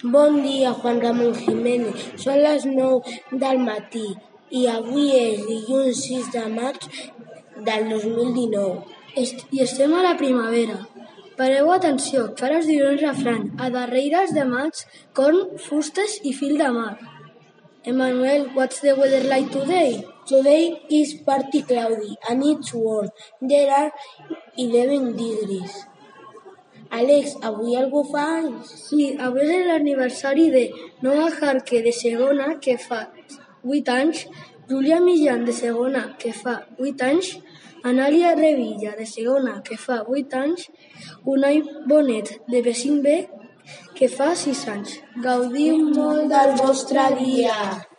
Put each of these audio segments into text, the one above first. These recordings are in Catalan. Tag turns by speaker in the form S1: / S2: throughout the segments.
S1: Bon dia, Juan Ramon Jiménez. Són les 9 del matí i avui és dilluns 6 de maig del 2019.
S2: I estem a la primavera. Pareu atenció, farà es diu un refrany. A darreres de maig, corn, fustes i fil de mar. Emmanuel, what's the weather like today?
S1: Today is partly cloudy and it's warm. There are 11 degrees. Alex, avui algú fa anys?
S2: Sí, avui és l'aniversari de Noah Harke, de segona, que fa 8 anys, Júlia Millán, de segona, que fa 8 anys, Anàlia Revilla, de segona, que fa 8 anys, Unai Bonet, de B5B, que fa 6 anys.
S1: Gaudiu molt del vostre dia!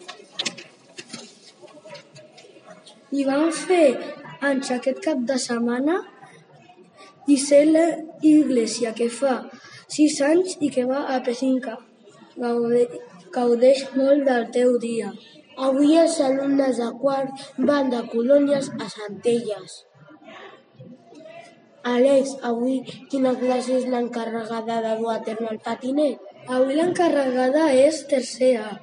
S2: I vam fer anys aquest cap de setmana Gisela Iglesia, que fa 6 anys i que va a P5A. Gaudeix molt del teu dia.
S1: Avui els alumnes de quart van de colònies a Centelles. Alex, avui quina classe és l'encarregada de dur a terme el patinet?
S2: Avui l'encarregada és tercer A.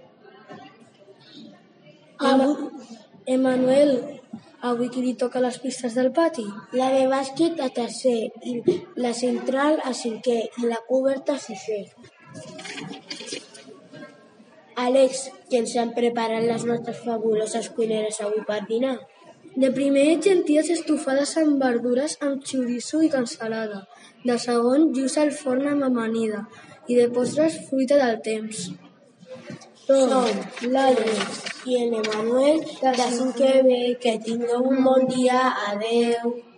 S2: Emmanuel, avui qui li toca les pistes del pati?
S1: La de bàsquet a tercer, i la central a cinquè i la coberta a sisè. Alex, què ens han preparat les nostres fabuloses cuineres avui per dinar?
S2: De primer, llenties estofades amb verdures amb xoriço i cansalada. De segon, lluç al forn amb amanida. I de postres, fruita del temps.
S1: Som l'Àlex i l'Emmanuel de 5B. Que tingueu un bon dia. Adeu.